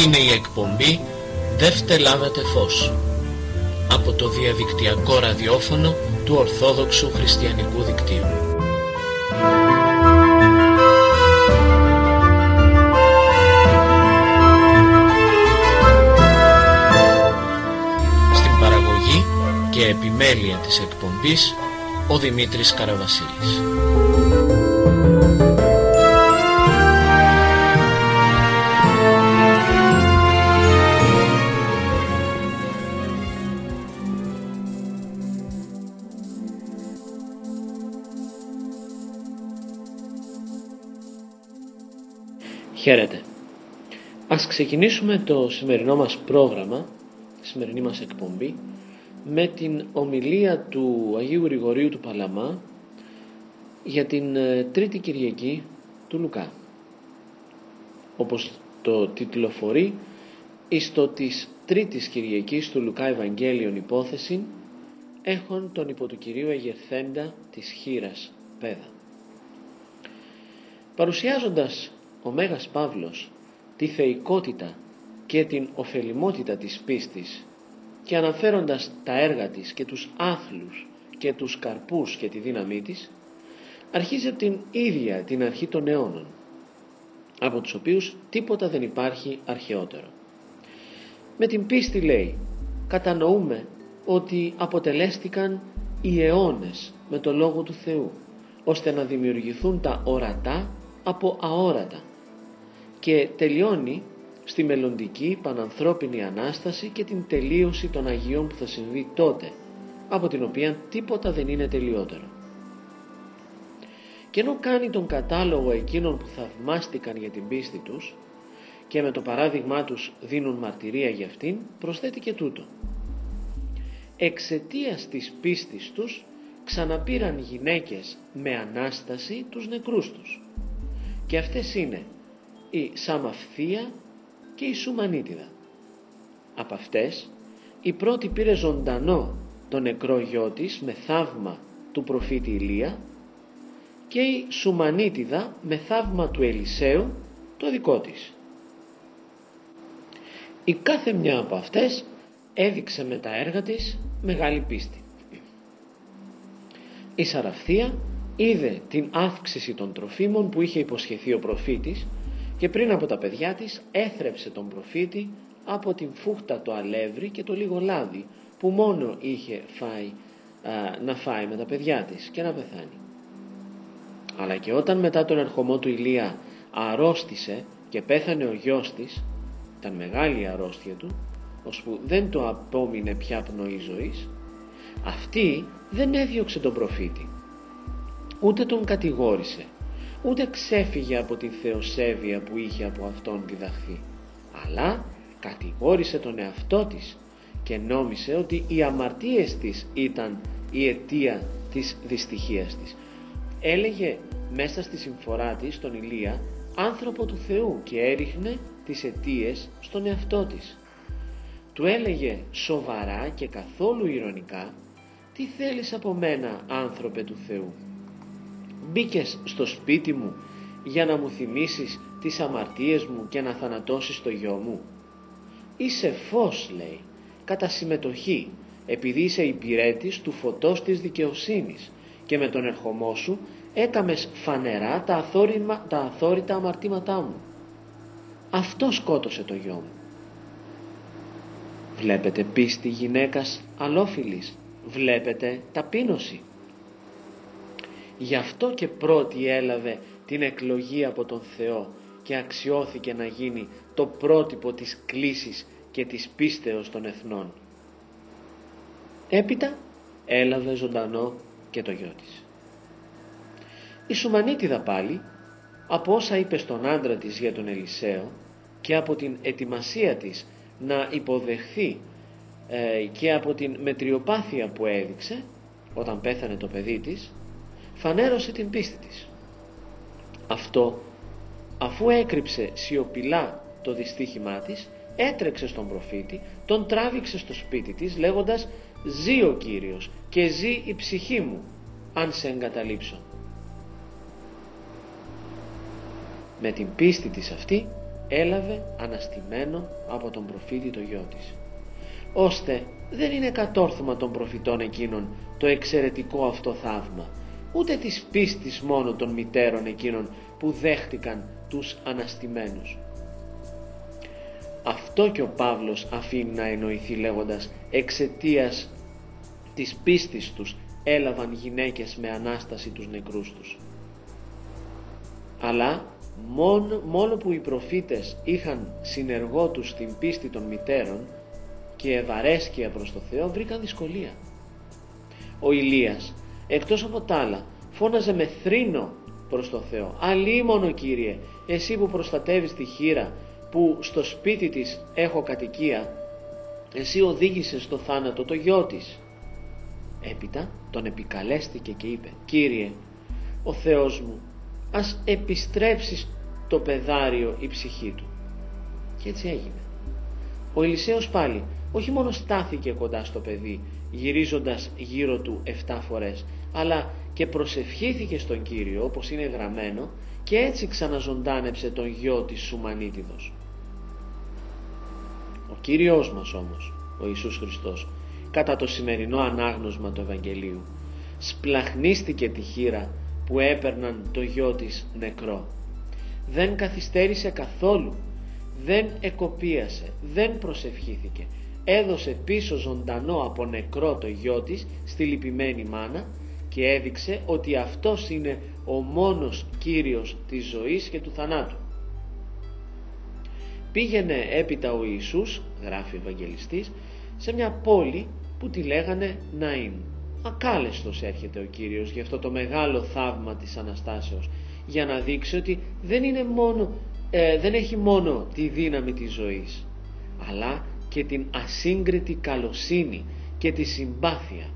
Είναι η εκπομπή «Δε φτελάδατε φως» από το διαδικτυακό ραδιόφωνο του Ορθόδοξου Χριστιανικού Δικτύου. Στην παραγωγή και επιμέλεια της εκπομπής ο Δημήτρης Καραβασίλης. Χαίρετε. Ας ξεκινήσουμε το σημερινό μας πρόγραμμα, τη σημερινή μας εκπομπή, με την ομιλία του Αγίου Γρηγορίου του Παλαμά για την Τρίτη Κυριακή του Λουκά. Όπως το τιτλοφορεί, εις το της Τρίτης Κυριακής του Λουκά Ευαγγέλιον υπόθεση, έχων τον υπό του Κυρίου εγερθέντα της χήρας παίδα. Παρουσιάζοντας ο Μέγας Παύλος τη θεϊκότητα και την ωφελιμότητα της πίστης και αναφέροντας τα έργα της και τους άθλους και τους καρπούς και τη δύναμή της, αρχίζει την ίδια την αρχή των αιώνων, από τους οποίους τίποτα δεν υπάρχει αρχαιότερο. Με την πίστη, λέει, κατανοούμε ότι αποτελέστηκαν οι αιώνες με το Λόγο του Θεού, ώστε να δημιουργηθούν τα ορατά από αόρατα, και τελειώνει στη μελλοντική πανανθρώπινη Ανάσταση και την τελείωση των Αγίων που θα συμβεί τότε, από την οποία τίποτα δεν είναι τελειότερο. Και ενώ κάνει τον κατάλογο εκείνων που θαυμάστηκαν για την πίστη τους και με το παράδειγμά τους δίνουν μαρτυρία για αυτήν, προσθέτει και τούτο: εξαιτίας της πίστης τους ξαναπήραν γυναίκες με Ανάσταση τους νεκρούς τους, και αυτές είναι η Σαμαφθία και η Σουμανίτιδα. Από αυτές η πρώτη πήρε ζωντανό το νεκρό γιο της με θαύμα του προφήτη Ηλία, και η Σουμανίτιδα με θαύμα του Ελισαίου το δικό της. Η κάθε μια από αυτές έδειξε με τα έργα της μεγάλη πίστη. Η Σαραφθία είδε την αύξηση των τροφίμων που είχε υποσχεθεί ο προφήτης και πριν από τα παιδιά της έθρεψε τον προφήτη από την φούχτα το αλεύρι και το λίγο λάδι που μόνο είχε να φάει με τα παιδιά της και να πεθάνει. Αλλά και όταν μετά τον ερχομό του Ηλία αρρώστησε και πέθανε ο γιος της, ήταν μεγάλη η αρρώστια του, ώσπου δεν το απόμεινε πια πνοή ζωής, αυτή δεν έδιωξε τον προφήτη, ούτε τον κατηγόρησε, ούτε ξέφυγε από την θεοσέβεια που είχε από αυτόν διδαχθεί, αλλά κατηγόρησε τον εαυτό της και νόμισε ότι οι αμαρτίες της ήταν η αιτία της δυστυχίας της. Έλεγε μέσα στη συμφορά της τον Ηλία άνθρωπο του Θεού και έριχνε τις αιτίες στον εαυτό της. Του έλεγε σοβαρά και καθόλου ειρωνικά: τι θέλεις από μένα, άνθρωπε του Θεού? Μπήκες στο σπίτι μου για να μου θυμίσεις τις αμαρτίες μου και να θανατώσεις το γιο μου? Είσαι φως, λέει, κατά συμμετοχή, επειδή είσαι υπηρέτης του φωτός της δικαιοσύνης, και με τον ερχομό σου έκαμες φανερά τα αθόρυτα αμαρτήματά μου. Αυτό σκότωσε το γιο μου. Βλέπετε πίστη γυναίκας αλόφιλης, βλέπετε ταπείνωση. Γι' αυτό και πρώτη έλαβε την εκλογή από τον Θεό και αξιώθηκε να γίνει το πρότυπο της κλίσης και της πίστεως των εθνών. Έπειτα έλαβε ζωντανό και το γιο της. Η Σουμανίτιδα πάλι, από όσα είπε στον άντρα της για τον Ελισαίο και από την ετοιμασία της να υποδεχθεί και από την μετριοπάθεια που έδειξε όταν πέθανε το παιδί της, φανέρωσε την πίστη της. Αυτό, αφού έκρυψε σιωπηλά το δυστύχημά της, έτρεξε στον προφήτη, τον τράβηξε στο σπίτι της λέγοντας: «Ζει ο Κύριος και ζει η ψυχή μου, αν σε εγκαταλείψω». Με την πίστη της αυτή έλαβε αναστημένο από τον προφήτη το γιο της. Ώστε δεν είναι κατόρθωμα των προφητών εκείνων το εξαιρετικό αυτό θαύμα, ούτε της πίστης μόνο των μητέρων εκείνων που δέχτηκαν τους αναστημένους. Αυτό και ο Παύλος αφήνει να εννοηθεί λέγοντας εξαιτίας της πίστης τους έλαβαν γυναίκες με Ανάσταση τους νεκρούς τους. Αλλά μόνο που οι προφήτες είχαν συνεργό τους την πίστη των μητέρων και ευαρέσκεια προς το Θεό, βρήκαν δυσκολία. Ο Ηλίας εκτός από τα άλλα φώναζε με θρήνο προς το Θεό: «Αλίμονο, Κύριε, εσύ που προστατεύεις τη χήρα, που στο σπίτι της έχω κατοικία, εσύ οδήγησες στο θάνατο το γιο της». Έπειτα τον επικαλέστηκε και είπε: «Κύριε, ο Θεός μου, ας επιστρέψει το παιδάριο η ψυχή του». Και έτσι έγινε. Ο Ελισέος πάλι όχι μόνο στάθηκε κοντά στο παιδί, γυρίζοντας γύρω του 7 φορές, αλλά και προσευχήθηκε στον Κύριο όπως είναι γραμμένο, και έτσι ξαναζωντάνεψε τον γιο της Σουμανίτιδος. Ο Κύριος μας όμως, ο Ιησούς Χριστός, κατά το σημερινό ανάγνωσμα του Ευαγγελίου, σπλαχνίστηκε τη χήρα που έπαιρναν το γιο της νεκρό. Δεν καθυστέρησε καθόλου, δεν εκοπίασε, δεν προσευχήθηκε. Έδωσε πίσω ζωντανό από νεκρό το γιο της στη λυπημένη μάνα και έδειξε ότι αυτός είναι ο μόνος Κύριος της ζωής και του θανάτου. Πήγαινε έπειτα ο Ιησούς, γράφει ο Ευαγγελιστής, σε μια πόλη που τη λέγανε Ναΐν. Ακάλεστος έρχεται ο Κύριος για αυτό το μεγάλο θαύμα της Αναστάσεως, για να δείξει ότι δεν έχει μόνο τη δύναμη της ζωής, αλλά και την ασύγκριτη καλοσύνη και τη συμπάθεια.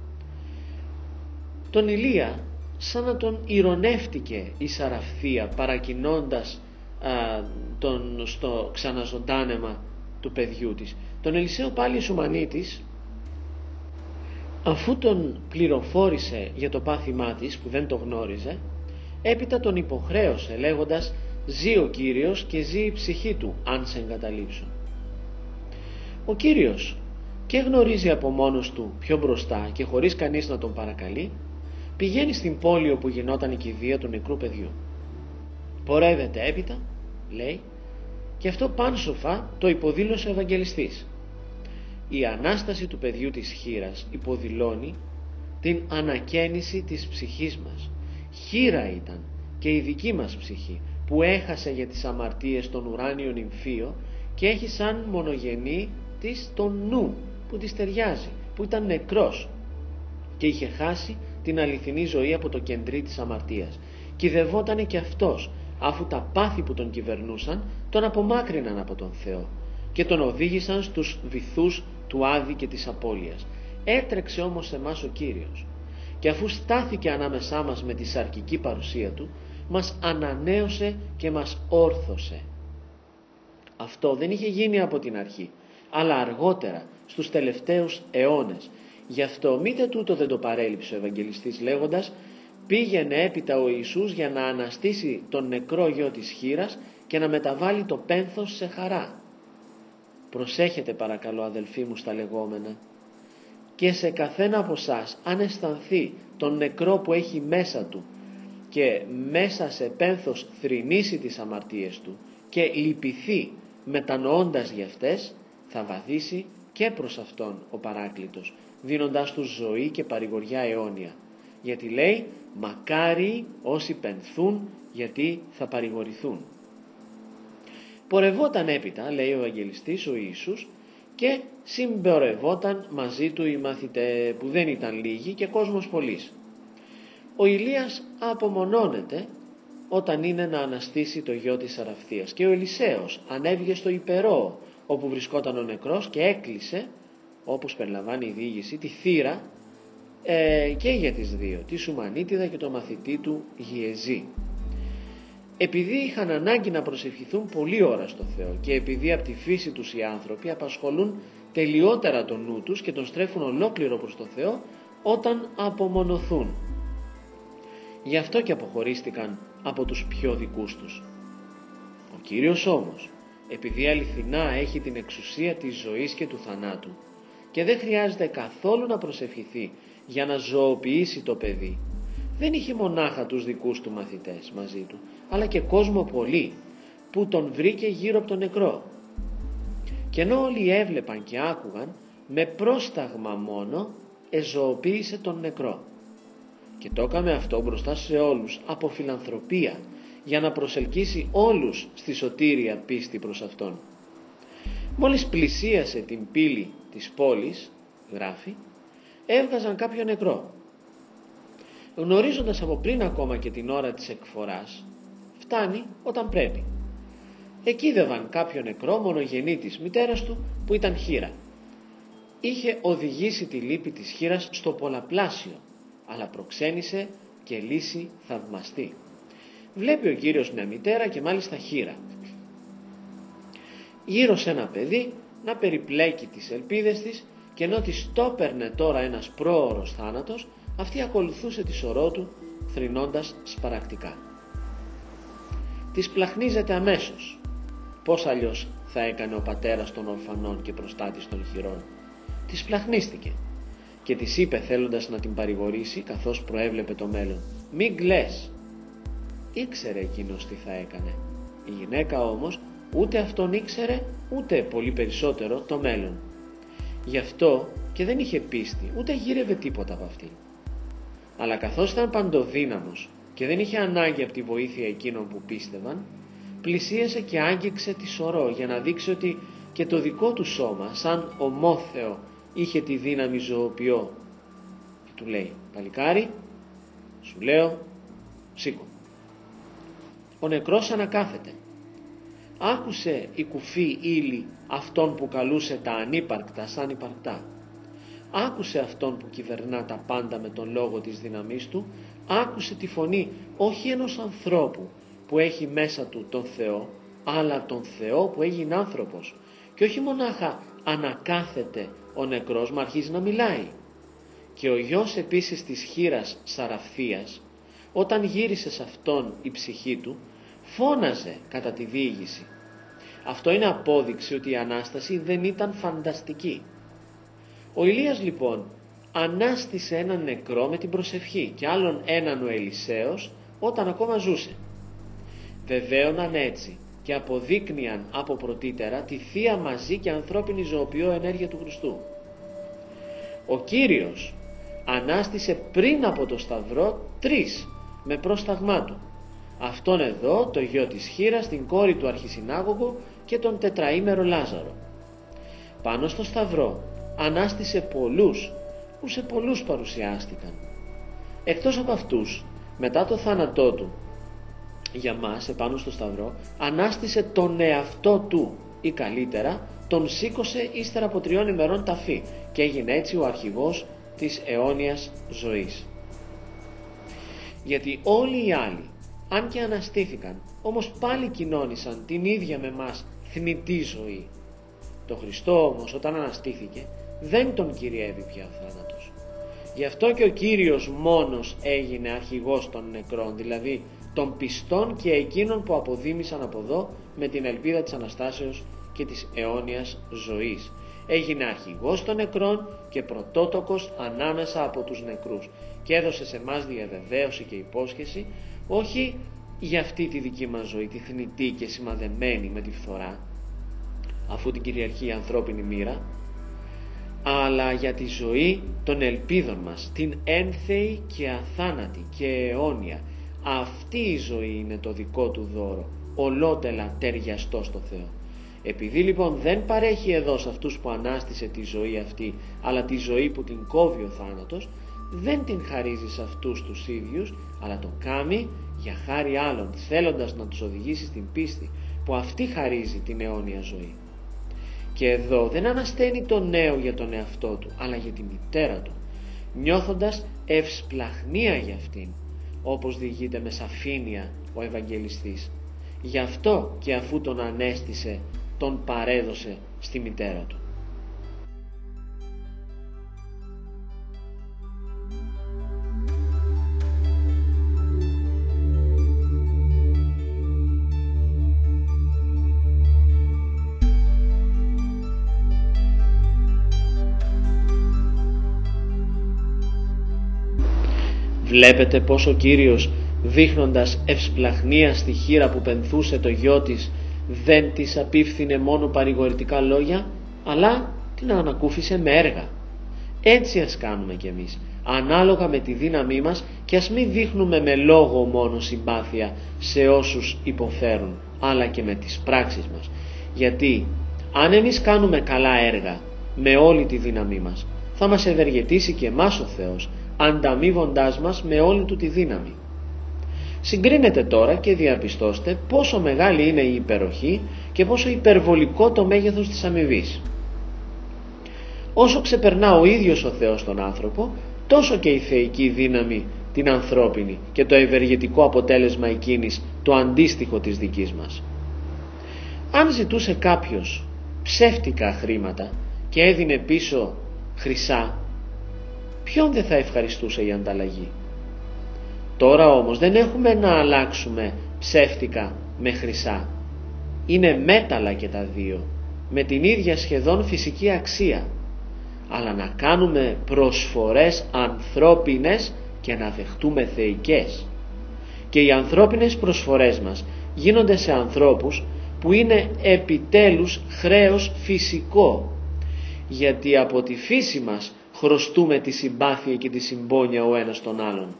Τον Ηλία σαν να τον ηρωνεύτηκε η Σαραφθία, παρακινώντας τον στο ξαναζωντάνεμα του παιδιού της. Τον Ελισαίο πάλι η Σουμανίτης, αφού τον πληροφόρησε για το πάθημά της που δεν το γνώριζε, έπειτα τον υποχρέωσε λέγοντας: «Ζει ο Κύριος και ζει η ψυχή του αν σε εγκαταλείψουν». Ο Κύριος και γνωρίζει από μόνος του πιο μπροστά και χωρίς κανείς να τον παρακαλεί, πηγαίνει στην πόλη όπου γινόταν η κηδεία του νεκρού παιδιού. Πορεύεται έπειτα, λέει, και αυτό πάνσοφα το υποδήλωσε ο Ευαγγελιστής. Η Ανάσταση του παιδιού της χήρας υποδηλώνει την ανακαίνιση της ψυχής μας. Χήρα ήταν και η δική μας ψυχή που έχασε για τις αμαρτίες τον ουράνιο νυμφίο και έχει σαν μονογενή της τον νου που της ταιριάζει, που ήταν νεκρός και είχε χάσει την αληθινή ζωή από το κεντρί της αμαρτίας. Κυδευότανε και αυτός, αφού τα πάθη που τον κυβερνούσαν τον απομάκρυναν από τον Θεό και τον οδήγησαν στους βυθούς του άδη και της απώλειας. Έτρεξε όμως σε εμάς ο Κύριος και αφού στάθηκε ανάμεσά μας με τη σαρκική παρουσία του, μας ανανέωσε και μας όρθωσε. Αυτό δεν είχε γίνει από την αρχή, αλλά αργότερα, στους τελευταίους αιώνες. Γι' αυτό μήτε τούτο δεν το παρέλειψε ο Ευαγγελιστής λέγοντας: «Πήγαινε έπειτα ο Ιησούς για να αναστήσει τον νεκρό γιο της χήρας και να μεταβάλει το πένθος σε χαρά». Προσέχετε παρακαλώ αδελφοί μου στα λεγόμενα, και σε καθένα από εσάς αν αισθανθεί τον νεκρό που έχει μέσα του και μέσα σε πένθος θρηνήσει τις αμαρτίες του και λυπηθεί μετανοώντας για αυτές, θα βαδίσει και προς αυτόν ο Παράκλητος, δίνοντάς του ζωή και παρηγοριά αιώνια. Γιατί λέει: «Μακάρι όσοι πενθούν, γιατί θα παρηγορηθούν». Πορευόταν έπειτα, λέει ο Ευαγγελιστής, ο Ιησούς, και συμπορευόταν μαζί του οι μαθητές, που δεν ήταν λίγοι και κόσμος πολύς. Ο Ηλίας απομονώνεται όταν είναι να αναστήσει το γιο της Σαραφθίας, και ο Ελισέος ανέβηκε στο υπερό όπου βρισκόταν ο νεκρός και έκλεισε, όπως περιλαμβάνει η διήγηση, τη θύρα και για τις δύο, τη Σουμανίτιδα και το μαθητή του Γιεζή. Επειδή είχαν ανάγκη να προσευχηθούν πολλή ώρα στο Θεό και επειδή από τη φύση τους οι άνθρωποι απασχολούν τελειότερα τον νου τους και τον στρέφουν ολόκληρο προς το Θεό όταν απομονωθούν, γι' αυτό και αποχωρίστηκαν από τους πιο δικούς τους. Ο Κύριος όμως, επειδή αληθινά έχει την εξουσία της ζωής και του θανάτου και δεν χρειάζεται καθόλου να προσευχηθεί για να ζωοποιήσει το παιδί, δεν είχε μονάχα τους δικούς του μαθητές μαζί του, αλλά και κόσμο πολύ που τον βρήκε γύρω από τον νεκρό. Και ενώ όλοι έβλεπαν και άκουγαν, με πρόσταγμα μόνο εζωοποίησε τον νεκρό. Και το έκαμε αυτό μπροστά σε όλους από φιλανθρωπία, για να προσελκύσει όλους στη σωτήρια πίστη προς Αυτόν. Μόλις πλησίασε την πύλη της πόλης, γράφει, έβγαζαν κάποιο νεκρό. Γνωρίζοντας από πριν ακόμα και την ώρα της εκφοράς, φτάνει όταν πρέπει. Εκείδευαν κάποιο νεκρό μονογενή της μητέρας του που ήταν χήρα. Είχε οδηγήσει τη λύπη της χήρας στο πολλαπλάσιο, αλλά προξένησε και λύση θαυμαστή. Βλέπει ο Κύριος μια μητέρα και μάλιστα χήρα, γύρω σε ένα παιδί να περιπλέκει τις ελπίδες της, και ενώ της το έπαιρνε τώρα ένας πρόωρος θάνατος, αυτή ακολουθούσε τη σωρό του θρηνώντας σπαρακτικά. Της πλαχνίζεται αμέσως. Πώς αλλιώς θα έκανε ο πατέρας των ορφανών και προστάτης των χειρών? Της πλαχνίστηκε και της είπε, θέλοντας να την παρηγορήσει καθώς προέβλεπε το μέλλον, «Μην κλαις». Ήξερε εκείνος τι θα έκανε. Η γυναίκα όμως ούτε αυτόν ήξερε, ούτε πολύ περισσότερο το μέλλον. Γι' αυτό και δεν είχε πίστη, ούτε γύρευε τίποτα από αυτή. Αλλά καθώς ήταν παντοδύναμος και δεν είχε ανάγκη από τη βοήθεια εκείνων που πίστευαν, πλησίασε και άγγιξε τη σωρό για να δείξει ότι και το δικό του σώμα σαν ομόθεο είχε τη δύναμη ζωοποιώ. Και του λέει, «Παλικάρι, σου λέω, σήκω». Ο νεκρός ανακάθεται. Άκουσε η κουφή ύλη αυτόν που καλούσε τα ανύπαρκτα σαν υπαρκτά. Άκουσε αυτόν που κυβερνά τα πάντα με τον λόγο της δύναμής του. Άκουσε τη φωνή όχι ενός ανθρώπου που έχει μέσα του τον Θεό, αλλά τον Θεό που έγινε άνθρωπος. Και όχι μονάχα ανακάθεται ο νεκρός, μα αρχίζει να μιλάει. Και ο γιος επίσης της χήρας Σαραφθίας, όταν γύρισε σε αυτόν η ψυχή του, φώναζε κατά τη διήγηση. Αυτό είναι απόδειξη ότι η Ανάσταση δεν ήταν φανταστική. Ο Ηλίας λοιπόν ανάστησε έναν νεκρό με την προσευχή και άλλον έναν ο Ελισέος όταν ακόμα ζούσε. Βεβαίωναν έτσι και αποδείκνυαν από πρωτήτερα τη Θεία Μαζί και ανθρώπινη ζωοποιώ ενέργεια του Χριστού. Ο Κύριος ανάστησε πριν από το Σταυρό 3 με πρόσταγμά του. Αυτόν εδώ, το γιο της χήρας, την κόρη του αρχισυνάγωγου και τον τετραήμερο Λάζαρο. Πάνω στο Σταυρό ανάστησε πολλούς που σε πολλούς παρουσιάστηκαν. Εκτός από αυτούς, μετά το θάνατό του για μας επάνω στο Σταυρό, ανάστησε τον εαυτό του, ή καλύτερα τον σήκωσε ύστερα από 3 ημερών ταφή και έγινε έτσι ο αρχηγός της αιώνιας ζωής. Γιατί όλοι οι άλλοι, αν και αναστήθηκαν, όμως πάλι κοινώνησαν την ίδια με μας θνητή ζωή. Το Χριστό όμως όταν αναστήθηκε δεν τον κυριεύει πια ο θάνατος. Γι' αυτό και ο Κύριος μόνος έγινε αρχηγός των νεκρών, δηλαδή των πιστών και εκείνων που αποδήμησαν από εδώ με την ελπίδα της Αναστάσεως και της αιώνιας ζωής. Έγινε αρχηγός των νεκρών και πρωτότοκος ανάμεσα από τους νεκρούς και έδωσε σε εμάς διαβεβαίωση και υπόσχεση, όχι για αυτή τη δική μας ζωή, τη θνητή και σημαδεμένη με τη φθορά, αφού την κυριαρχεί η ανθρώπινη μοίρα, αλλά για τη ζωή των ελπίδων μας, την ένθεη και αθάνατη και αιώνια. Αυτή η ζωή είναι το δικό του δώρο, ολότελα ταιριαστό στο Θεό. Επειδή λοιπόν δεν παρέχει εδώ σε αυτούς που ανάστησε τη ζωή αυτή, αλλά τη ζωή που την κόβει ο θάνατος, δεν την χαρίζει σε αυτούς τους ίδιους, αλλά το κάνει για χάρη άλλων, θέλοντας να τους οδηγήσει στην πίστη που αυτή χαρίζει την αιώνια ζωή. Και εδώ δεν ανασταίνει το νέο για τον εαυτό του, αλλά για τη μητέρα του, νιώθοντας ευσπλαχνία για αυτήν, όπως διηγείται με σαφήνεια ο Ευαγγελιστής. Γι' αυτό και αφού τον ανέστησε, τον παρέδωσε στη μητέρα του. Βλέπετε πως ο Κύριος, δείχνοντας ευσπλαχνία στη χήρα που πενθούσε το γιο της, δεν της απίφθινε μόνο παρηγορητικά λόγια, αλλά την ανακούφισε με έργα. Έτσι ας κάνουμε κι εμείς, ανάλογα με τη δύναμή μας, και ας μην δείχνουμε με λόγο μόνο συμπάθεια σε όσους υποφέρουν, αλλά και με τις πράξεις μας. Γιατί αν εμείς κάνουμε καλά έργα με όλη τη δύναμή μας, θα μας ευεργετήσει και εμάς ο Θεός, ανταμείβοντάς μας με όλη του τη δύναμη. Συγκρίνετε τώρα και διαπιστώστε πόσο μεγάλη είναι η υπεροχή και πόσο υπερβολικό το μέγεθος της αμοιβής. Όσο ξεπερνά ο ίδιος ο Θεός τον άνθρωπο, τόσο και η θεϊκή δύναμη την ανθρώπινη και το ευεργετικό αποτέλεσμα εκείνης το αντίστοιχο της δικής μας. Αν ζητούσε κάποιος ψεύτικα χρήματα και έδινε πίσω χρυσά, ποιον δεν θα ευχαριστούσε η ανταλλαγή? Τώρα όμως δεν έχουμε να αλλάξουμε ψεύτικα με χρυσά. Είναι μέταλλα και τα δύο, με την ίδια σχεδόν φυσική αξία, αλλά να κάνουμε προσφορές ανθρώπινες και να δεχτούμε θεϊκές. Και οι ανθρώπινες προσφορές μας γίνονται σε ανθρώπους που είναι επιτέλους χρέος φυσικό, γιατί από τη φύση μας χρωστούμε τη συμπάθεια και τη συμπόνια ο ένας τον άλλον.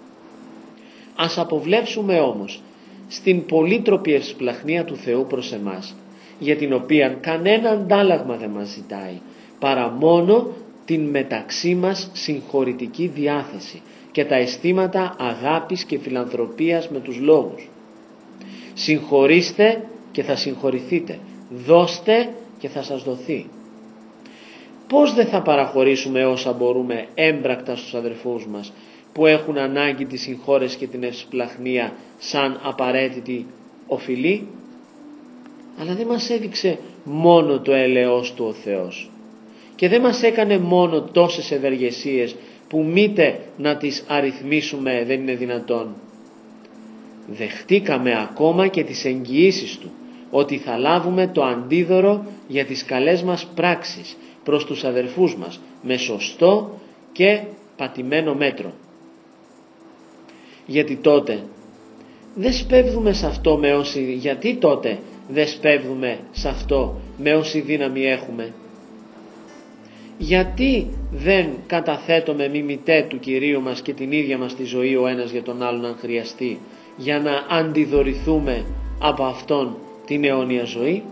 Ας αποβλέψουμε όμως στην πολύτροπη ευσπλαχνία του Θεού προς εμάς, για την οποία κανένα αντάλλαγμα δεν μας ζητάει, παρά μόνο την μεταξύ μας συγχωρητική διάθεση και τα αισθήματα αγάπης και φιλανθρωπίας με τους λόγους. Συγχωρήστε και θα συγχωρηθείτε, δώστε και θα σας δοθεί. Πώς δεν θα παραχωρήσουμε όσα μπορούμε έμπρακτα στους αδερφούς μας που έχουν ανάγκη τη συγχώρεση και την ευσπλαχνία σαν απαραίτητη οφειλή? Αλλά δεν μας έδειξε μόνο το έλεος του ο Θεός και δεν μας έκανε μόνο τόσες ευεργεσίες που μήτε να τις αριθμίσουμε δεν είναι δυνατόν. Δεχτήκαμε ακόμα και τις εγγυήσεις του ότι θα λάβουμε το αντίδωρο για τις καλές μας πράξεις προς τους αδερφούς μας με σωστό και πατημένο μέτρο. Γιατί τότε δεν σπέβδουμε σε αυτό με όση δύναμη έχουμε? Γιατί δεν καταθέτουμε μιμητέ του Κυρίου μας και την ίδια μας τη ζωή ο ένας για τον άλλον αν χρειαστεί, για να αντιδωρηθούμε από Αυτόν την αιώνια ζωή?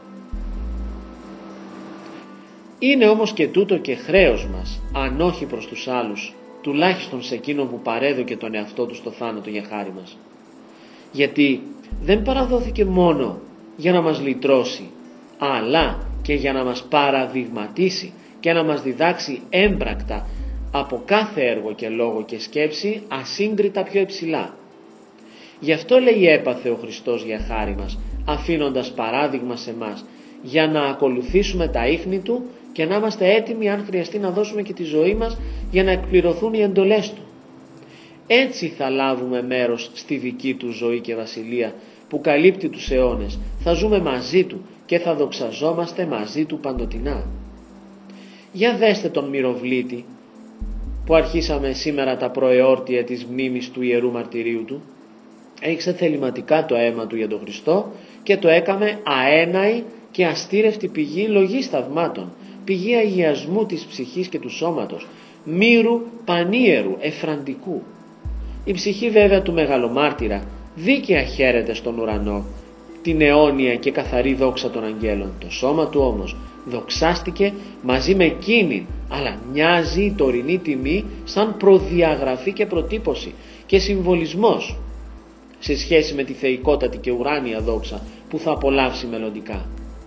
Είναι όμως και τούτο και χρέος μας, αν όχι προς τους άλλους, τουλάχιστον σε εκείνον που παρέδωκε τον εαυτό του στο θάνατο για χάρη μας. Γιατί δεν παραδόθηκε μόνο για να μας λυτρώσει, αλλά και για να μας παραδειγματίσει και να μας διδάξει έμπρακτα από κάθε έργο και λόγο και σκέψη ασύγκριτα πιο υψηλά. Γι' αυτό λέει έπαθε ο Χριστός για χάρη μας, αφήνοντας παράδειγμα σε μας, για να ακολουθήσουμε τα ίχνη Του και να είμαστε έτοιμοι αν χρειαστεί να δώσουμε και τη ζωή μας για να εκπληρωθούν οι εντολές Του. Έτσι θα λάβουμε μέρος στη δική Του ζωή και βασιλεία που καλύπτει τους αιώνες. Θα ζούμε μαζί Του και θα δοξαζόμαστε μαζί Του παντοτινά. Για δέστε τον μυροβλήτη που αρχίσαμε σήμερα τα προεόρτια της μνήμης του Ιερού Μαρτυρίου Του. Έριξε θεληματικά το αίμα Του για τον Χριστό και το έκαμε αέναη και αστήρευτη πηγή λογής θαυμάτων, πηγή αγιασμού της ψυχής και του σώματος, μύρου πανίερου, εφραντικού. Η ψυχή βέβαια του μεγαλομάρτυρα δίκαια χαίρεται στον ουρανό την αιώνια και καθαρή δόξα των αγγέλων. Το σώμα του όμως δοξάστηκε μαζί με εκείνη, αλλά μοιάζει η τωρινή τιμή σαν προδιαγραφή και προτύπωση και συμβολισμός σε σχέση με τη θεϊκότατη και ουράνια δόξα που θα απολαύσει μελλοντικά.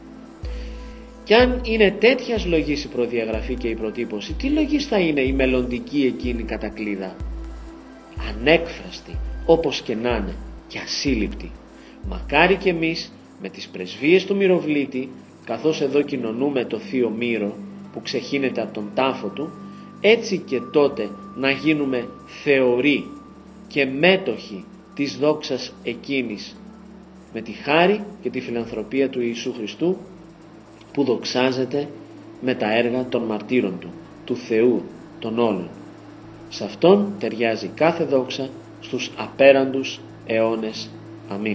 Κι αν είναι τέτοιας λογής η προδιαγραφή και η προτύπωση, τι λογής θα είναι η μελλοντική εκείνη κατακλείδα? Ανέκφραστη όπως και να είναι και ασύλληπτη. Μακάρι και εμείς με τις πρεσβείες του μυροβλήτη, καθώς εδώ κοινωνούμε το Θείο Μύρο που ξεχύνεται από τον τάφο του, έτσι και τότε να γίνουμε θεωροί και μέτοχοι της δόξας εκείνης, με τη χάρη και τη φιλανθρωπία του Ιησού Χριστού που δοξάζεται με τα έργα των μαρτύρων Του, του Θεού των όλων. Σε Αυτόν ταιριάζει κάθε δόξα στους απέραντους αιώνες. Αμήν.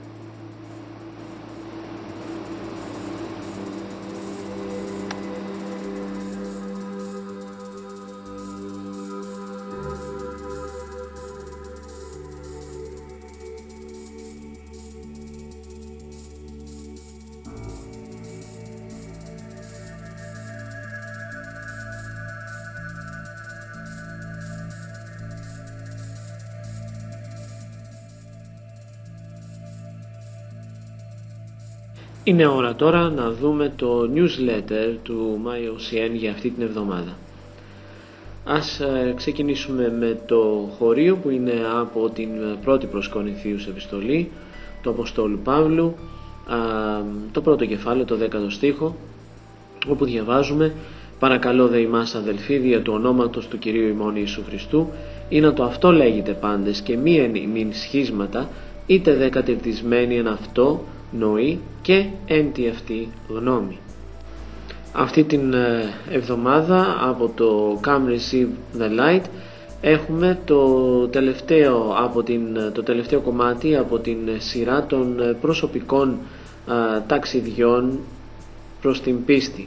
Είναι ώρα τώρα να δούμε το newsletter του MyOCN για αυτή την εβδομάδα. Ας ξεκινήσουμε με το χωρίο που είναι από την πρώτη προς Κορινθίους επιστολή του Αποστόλου Παύλου, το πρώτο κεφάλαιο, το 10ο στίχο, όπου διαβάζουμε: «Παρακαλώ δε ημάς αδελφοί δια του ονόματος του Κυρίου ημών Ιησού Χριστού, ή να το αυτό λέγεται πάντες και μη εν ημίν σχίσματα, είτε δε κατηρτισμένοι εν αυτό νοή και εν τη αυτή γνώμη». Αυτή την εβδομάδα από το Come Receive the Light έχουμε το τελευταίο κομμάτι από την σειρά των προσωπικών ταξιδιών προς την πίστη.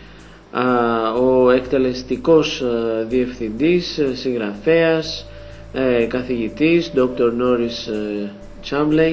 Ο εκτελεστικός διευθυντής, συγγραφέας, καθηγητής Dr. Norris Chambley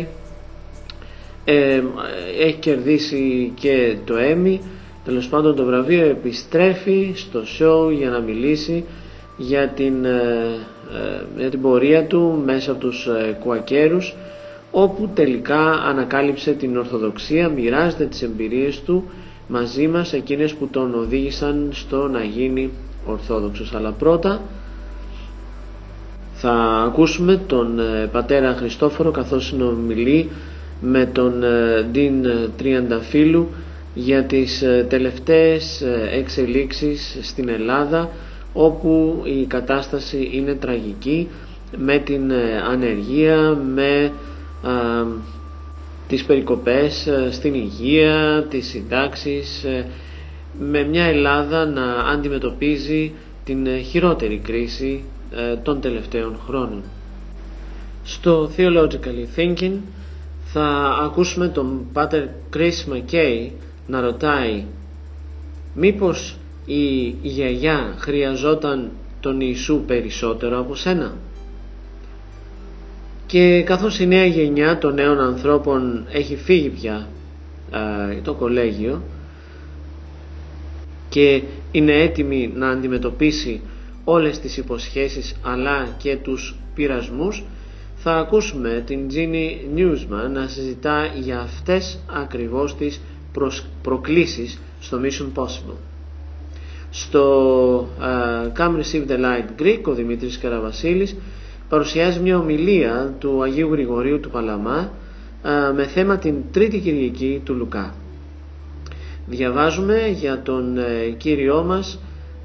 έχει κερδίσει και το Emmy. Τέλος πάντων, το βραβείο επιστρέφει στο show για να μιλήσει για την πορεία του μέσα από τους κουακέρους, όπου τελικά ανακάλυψε την Ορθοδοξία, μοιράζεται τις εμπειρίες του μαζί μας, εκείνες που τον οδήγησαν στο να γίνει Ορθόδοξος. Αλλά πρώτα θα ακούσουμε τον πατέρα Χριστόφορο καθώς συνομιλεί με τον Ντίν Τριανταφύλου για τις τελευταίες εξελίξεις στην Ελλάδα, όπου η κατάσταση είναι τραγική, με την ανεργία, με τις περικοπές στην υγεία, τις συντάξεις, με μια Ελλάδα να αντιμετωπίζει την χειρότερη κρίση των τελευταίων χρόνων. Στο Theologically Thinking θα ακούσουμε τον Πάτερ Chris McKay να ρωτάει: μήπως η γιαγιά χρειαζόταν τον Ιησού περισσότερο από σένα? Και καθώς η νέα γενιά των νέων ανθρώπων έχει φύγει πια το κολέγιο και είναι έτοιμη να αντιμετωπίσει όλες τις υποσχέσεις αλλά και τους πειρασμούς, θα ακούσουμε την Τζίνι Νιούσμαν να συζητά για αυτές ακριβώς τις προκλήσεις στο Mission Possible. Στο Come Receive the Light Greek, ο Δημήτρης Καραβασίλης παρουσιάζει μια ομιλία του Αγίου Γρηγορίου του Παλαμά με θέμα την Τρίτη Κυριακή του Λουκά. Διαβάζουμε για τον Κύριό μας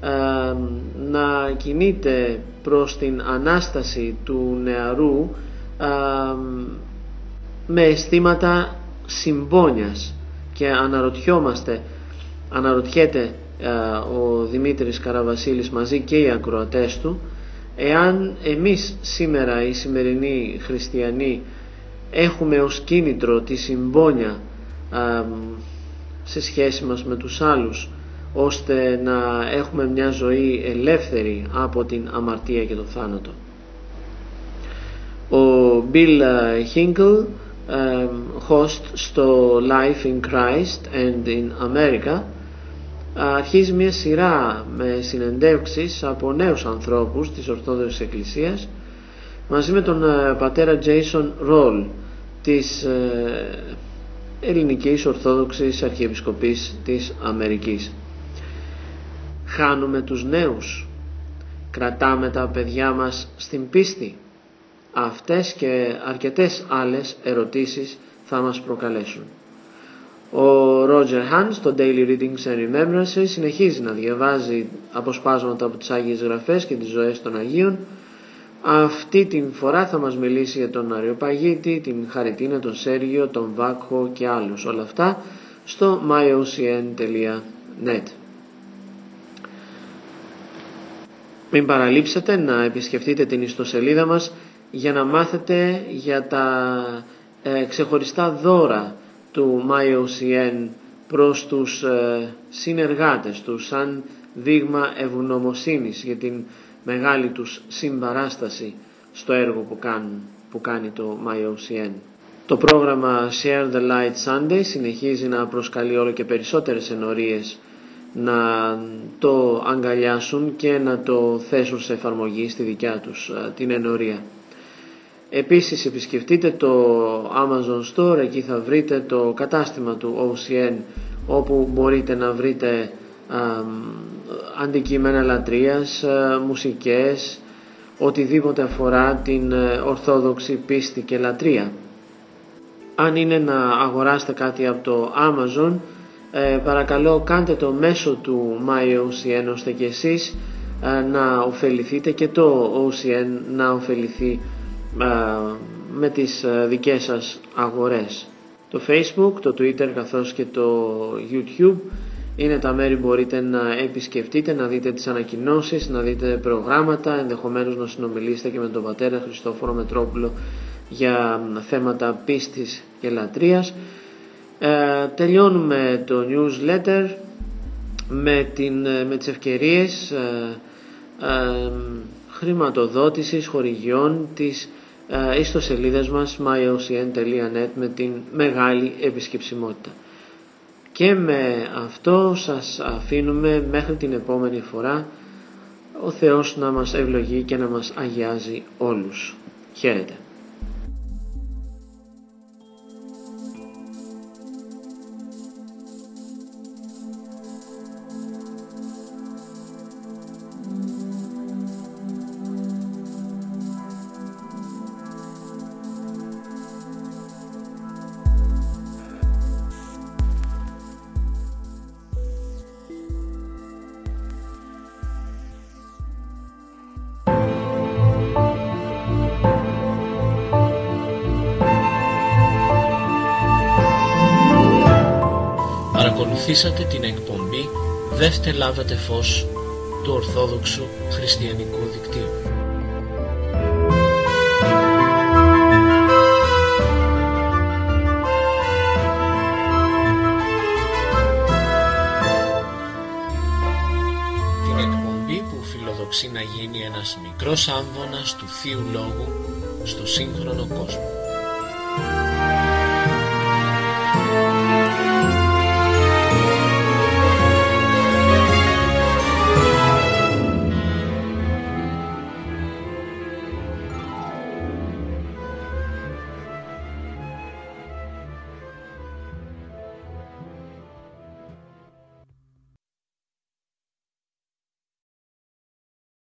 να κινείται προς την Ανάσταση του νεαρού με αισθήματα συμπόνιας, και αναρωτιέται ο Δημήτρης Καραβασίλης μαζί και οι ακροατές του, εάν εμείς σήμερα οι σημερινοί χριστιανοί έχουμε ως κίνητρο τη συμπόνια σε σχέση μας με τους άλλους, ώστε να έχουμε μια ζωή ελεύθερη από την αμαρτία και το θάνατο. Ο Bill Hinkle, host στο Life in Christ and in America, αρχίζει μια σειρά με συνεντεύξεις από νέους ανθρώπους της Ορθόδοξης Εκκλησίας μαζί με τον πατέρα Jason Roll της Ελληνικής Ορθόδοξης Αρχιεπισκοπής της Αμερικής. Χάνουμε τους νέους? Κρατάμε τα παιδιά μας στην πίστη? Αυτές και αρκετές άλλες ερωτήσεις θα μας προκαλέσουν. Ο Ρότζερ Χάν στο Daily Readings and Remembrances συνεχίζει να διαβάζει αποσπάσματα από τις Άγιες Γραφές και τις ζωές των Αγίων. Αυτή την φορά θα μας μιλήσει για τον Αριοπαγίτη, την Χαριτίνα, τον Σέργιο, τον Βάκχο και άλλους. Όλα αυτά στο myocn.net. Μην παραλείψετε να επισκεφτείτε την ιστοσελίδα μας για να μάθετε για τα ξεχωριστά δώρα του MyOCN προς τους συνεργάτες τους, σαν δείγμα ευγνωμοσύνης για την μεγάλη τους συμπαράσταση στο έργο που κάνει το MyOCN. Το πρόγραμμα Share the Light Sunday συνεχίζει να προσκαλεί όλο και περισσότερες ενορίες να το αγκαλιάσουν και να το θέσουν σε εφαρμογή στη δικιά τους την ενορία. Επίσης επισκεφτείτε το Amazon Store, εκεί θα βρείτε το κατάστημα του OCN, όπου μπορείτε να βρείτε αντικείμενα λατρείας, μουσικές, οτιδήποτε αφορά την ορθόδοξη πίστη και λατρεία. Αν είναι να αγοράσετε κάτι από το Amazon, παρακαλώ κάντε το μέσω του MyOCN, ώστε και εσείς να ωφεληθείτε και το OCN να ωφεληθεί με τις δικές σας αγορές. Το Facebook, το Twitter καθώς και το YouTube είναι τα μέρη που μπορείτε να επισκεφτείτε, να δείτε τις ανακοινώσεις, να δείτε προγράμματα, ενδεχομένως να συνομιλήσετε και με τον πατέρα Χριστόφορο Μετρόπουλο για θέματα πίστης και λατρείας. Τελειώνουμε το newsletter με τις ευκαιρίες χρηματοδότησης χορηγιών της ιστοσελίδας μας myocn.net με την μεγάλη επισκεψιμότητα. Και με αυτό σας αφήνουμε μέχρι την επόμενη φορά. Ο Θεός να μας ευλογεί και να μας αγιάζει όλους. Χαίρετε. Παρακολουθήσατε την εκπομπή «Δεύτε λάβετε φως» του Ορθόδοξου Χριστιανικού Δικτύου. Την εκπομπή που φιλοδοξεί να γίνει ένας μικρός άμβονας του Θείου Λόγου στο σύγχρονο κόσμο.